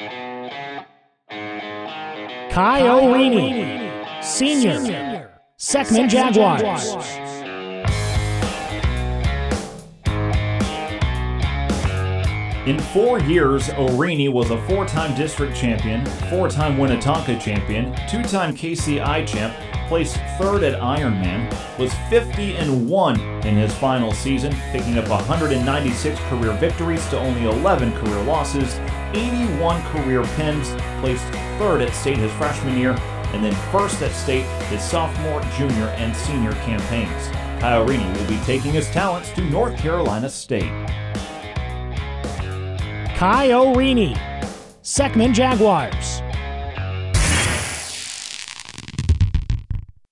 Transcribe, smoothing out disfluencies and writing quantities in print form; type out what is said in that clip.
Kai O'Reaney, Senior, Seckman Jaguars. In 4 years, O'Reaney was a 4-time district champion, 4-time Winnetonka champion, 2-time KCI champ, placed 3rd at Ironman, was 50-1 in his final season, picking up 196 career victories to only 11 career losses, 81 career pins, placed 3rd at state his freshman year, and then 1st at state his sophomore, junior, and senior campaigns. Kai O'Reaney will be taking his talents to North Carolina State. Kai O'Reaney, Seckman Jaguars.